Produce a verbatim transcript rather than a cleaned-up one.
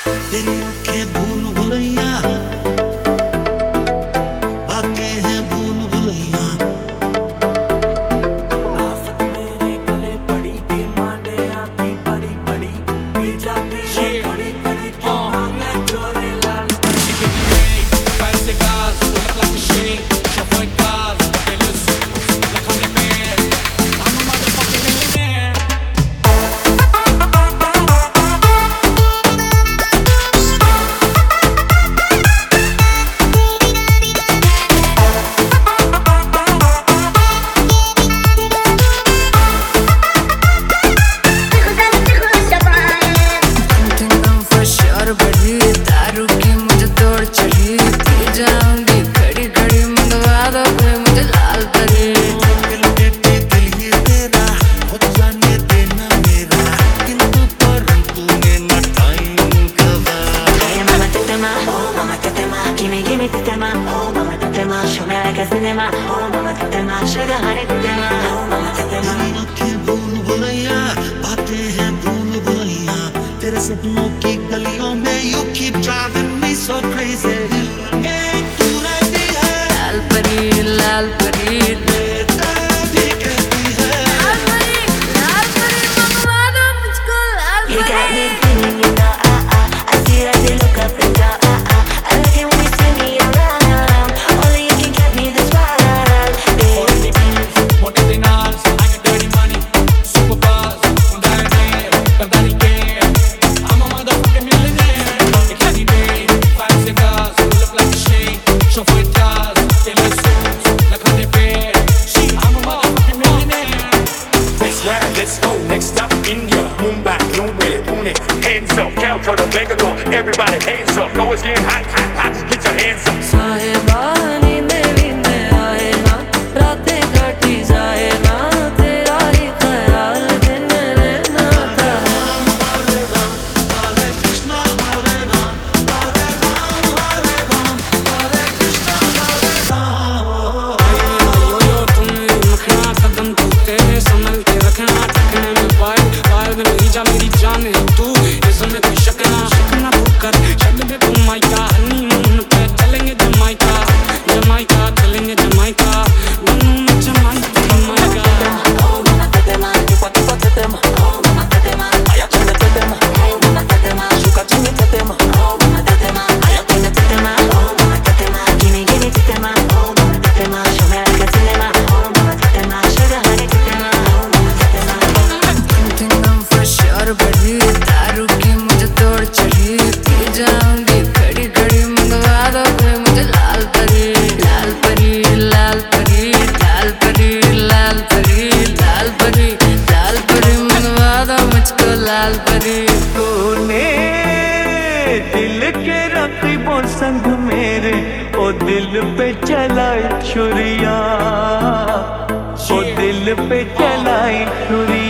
तेरी आंखें भूल भुलैया, बातें हैं भूल भुलैया। आफत मेरे गले पड़ी, डिमांडे आती बड़ी बड़ी, पी जाती है बड़ी बड़ी, क्यों मांगे चोरी लाल She give me rain, five cigars, look like a shame. Chauffeur cars, they listen, look on the man. I'm a motherfucking millionaire. बढ़ी दारू की मुझे तोड़ चढ़ी, पी जाऊंगी खड़ी खड़ी, मंगवा दो कोई मुझे लाल परी। दिल दे दे दिल ये तेरा, हो जाने देना मेरा, किंतु परंतु ना टाइम गवा। Hey mama tetema, oh mama tetema, gimme gimme tetema, oh mama tetema, show me like a cinema, oh mama tetema, sugar honey tetema, oh mama tetema. तेरी आंखें भूल भुलैया, बातें हैं भूल भुलैया। तेरे सपनों की गलियों में you keep driving me so crazy। Hey, तू रहती है लाल परी लाल परी बेताबी कहती है। लाल परी लाल परी, मंगवा दो मुझको लाल You got me परी। feeling, you know, ah ah. I see that you look up and down, ah ah. I like it when you spin me around. Only you can get me this wild, baby. Moटे dinars, I get dirty money, super buzz, unda hai nahi, karda nahi care. I'm a motherfucking millionaire. Ek lagi day, five cigars, look like a shame. Chauffeur cars, they listen, look on the bed. I'm a motherfucking millionaire. Next round, let's go. Next stop, India, Mumbai, Mumbai, Pune. Hands up, Calcutta, Bangalore. Everybody, hands up. Go it's getting hot, hot, hot. Get your hands up. साहिबा नींदे नींदे आए ना, रातें कटी जाए ना, तेरा ही ख्याल दिन रहना था। हरे राम, हरे कृष्णा, हरे राम, हरे राम, हरे राम, हरे कृष्णा, हरे राम। यो यो तुम रखना कदम टूटे, संभल के रखना, टकने में पाए पाए में नहीं जा मेरी जान है तू, इसमें कोई शक ना शक ना भूकर छड़ दे तुम माइका, हनीमून पे चलेंगे जमाइका, जमाइका चलेंगे जमाइका, बनूं मैं Jamaica Jamaica. Oh mama tetema, tipo tipo tetema, oh mama tetema, aya chende tetema, oh mama tetema, shuka chini tetema, oh mama tetema, aya chende tetema, oh mama tetema, gimme gimme tetema, oh mama tetema, show me like a cinema, oh mama tetema, sugar honey tetema, oh mama tetema. Something I'm for sure बढ़ी दारू की मुझे तोड़ चढ़ी, P जाऊंगी खड़ी खड़ी, मंगवा दो कोई मुझे लाल परी। लाल परी लाल परी लाल परी लाल परी लाल परी लाल परी, मंगवा दो मुझको लाल परी। तूने दिल के रकीबों संग मेरे ओ दिल पे चलाई छुरिया, ओ दिल पे चलाई छुरिया।